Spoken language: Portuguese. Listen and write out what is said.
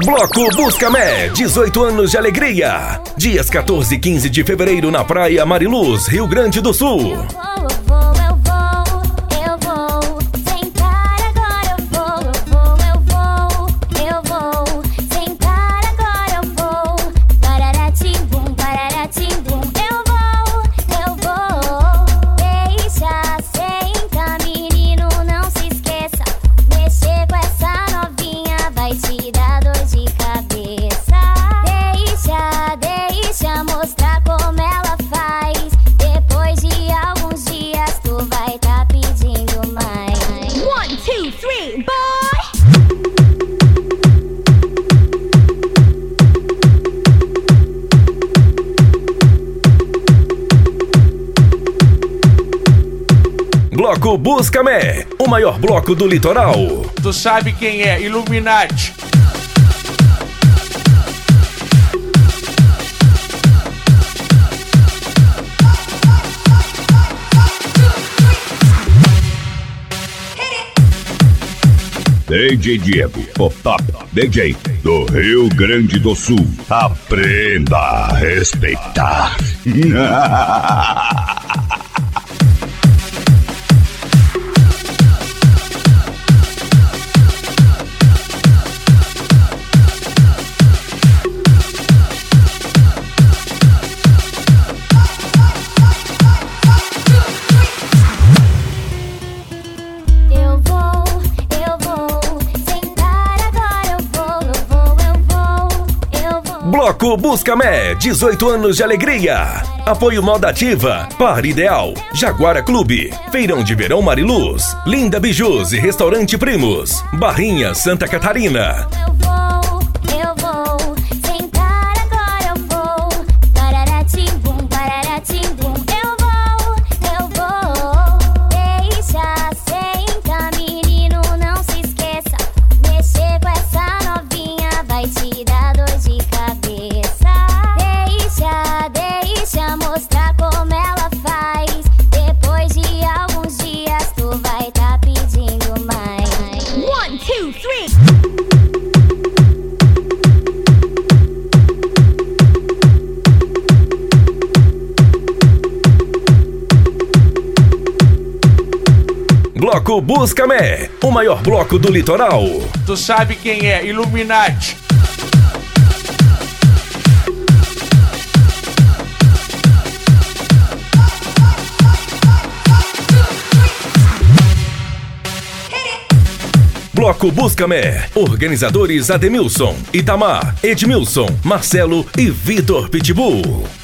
Bloco Buscamé, 18 anos de alegria. Dias 14 e 15 de fevereiro na Praia Mariluz, Rio Grande do Sul. Bloco Buscamé, o maior bloco do litoral. Tu sabe quem é? Illuminati. DJ Diego, o top DJ do Rio Grande do Sul. Aprenda a respeitar. Bloco Buscamé, 18 anos de alegria. Apoio Moda Ativa, Par Ideal, Jaguara Clube, Feirão de Verão Mariluz, Linda Bijus e Restaurante Primos, Barrinha, Santa Catarina. Bloco Buscamé, o maior bloco do litoral. Tu sabe quem é? Illuminati. Bloco Buscamé, organizadores Ademilson, Itamar, Edmilson, Marcelo e Vitor Pitbull.